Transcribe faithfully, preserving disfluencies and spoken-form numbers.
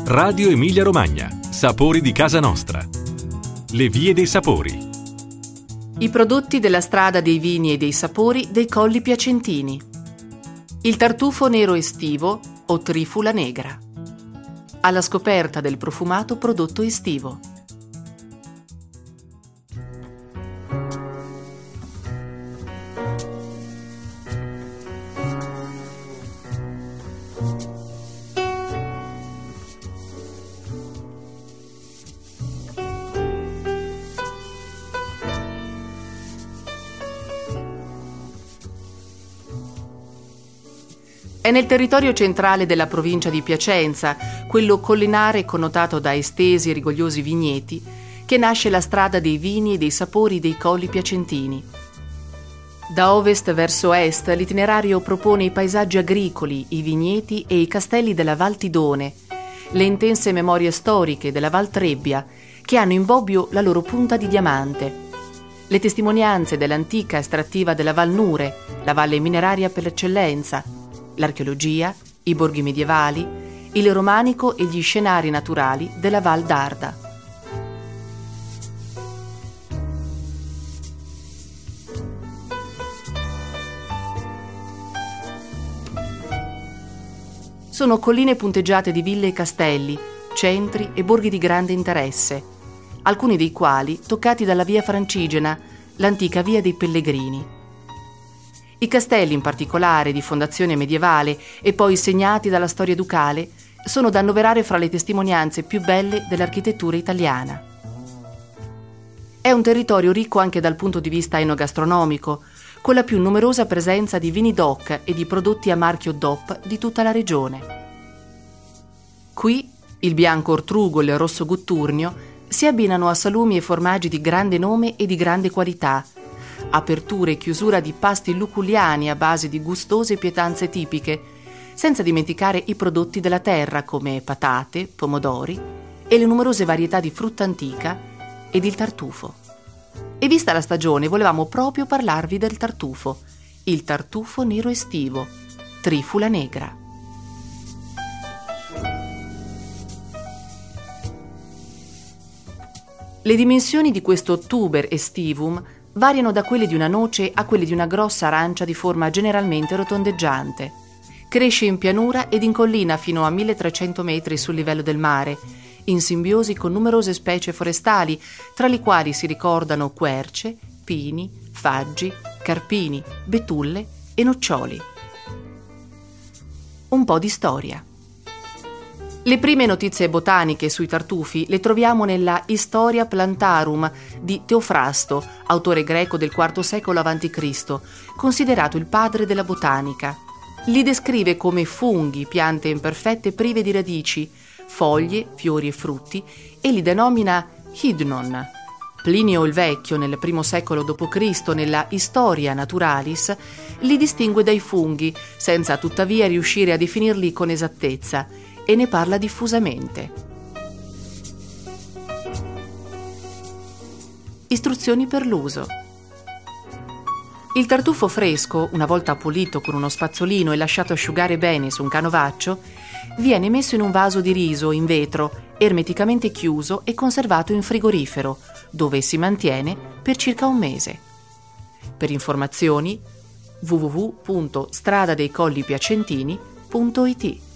Radio Emilia Romagna. Sapori di casa nostra. Le vie dei sapori. I prodotti della strada dei vini e dei sapori dei Colli Piacentini. Il tartufo nero estivo o trifula negra. Alla scoperta del profumato prodotto estivo. È nel territorio centrale della provincia di Piacenza, quello collinare connotato da estesi e rigogliosi vigneti, che nasce la strada dei vini e dei sapori dei Colli Piacentini. Da ovest verso est l'itinerario propone i paesaggi agricoli, i vigneti e i castelli della Val Tidone, le intense memorie storiche della Val Trebbia, che hanno in bobbio la loro punta di diamante, le testimonianze dell'antica estrattiva della Val Nure, la valle mineraria per eccellenza, l'archeologia, i borghi medievali, il romanico e gli scenari naturali della Val d'Arda. Sono colline punteggiate di ville e castelli, centri e borghi di grande interesse, alcuni dei quali toccati dalla via Francigena, l'antica via dei Pellegrini. I castelli, in particolare di fondazione medievale e poi segnati dalla storia ducale, sono da annoverare fra le testimonianze più belle dell'architettura italiana. È un territorio ricco anche dal punto di vista enogastronomico, con la più numerosa presenza di vini DOC e di prodotti a marchio D O P di tutta la regione. Qui il bianco Ortrugo e il rosso Gutturnio si abbinano a salumi e formaggi di grande nome e di grande qualità, apertura e chiusura di pasti luculliani a base di gustose pietanze tipiche, senza dimenticare i prodotti della terra come patate, pomodori e le numerose varietà di frutta antica ed il tartufo. E vista la stagione volevamo proprio parlarvi del tartufo, il tartufo nero estivo, trifula negra. Le dimensioni di questo tuber estivum variano da quelle di una noce a quelle di una grossa arancia di forma generalmente rotondeggiante. Cresce in pianura ed in collina fino a milletrecento metri sul livello del mare, in simbiosi con numerose specie forestali, tra le quali si ricordano querce, pini, faggi, carpini, betulle e noccioli. Un po' di storia. Le prime notizie botaniche sui tartufi le troviamo nella Historia Plantarum di Teofrasto, autore greco del quarto secolo avanti Cristo, considerato il padre della botanica. Li descrive come funghi, piante imperfette prive di radici, foglie, fiori e frutti, e li denomina hydnon. Plinio il Vecchio, nel primo secolo dopo Cristo, nella Historia Naturalis, li distingue dai funghi, senza tuttavia riuscire a definirli con esattezza, e ne parla diffusamente. Istruzioni per l'uso. Il tartufo fresco, una volta pulito con uno spazzolino e lasciato asciugare bene su un canovaccio, viene messo in un vaso di riso in vetro, ermeticamente chiuso e conservato in frigorifero, dove si mantiene per circa un mese. Per informazioni w w w punto strada dei colli piacentini punto i t.